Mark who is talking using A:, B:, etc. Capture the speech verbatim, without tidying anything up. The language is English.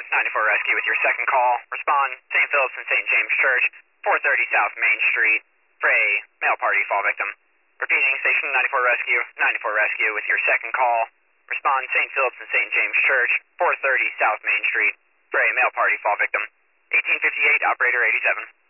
A: ninety-four Rescue with your second call. Respond, Saint Philip's and Saint James Church, four thirty South Main Street. Fray, male party fall victim. Repeating, Station ninety-four Rescue, ninety-four Rescue with your second call. Respond, Saint Philip's and Saint James Church, four thirty South Main Street. Fray, male party fall victim. eighteen fifty-eight, operator eighty-seven.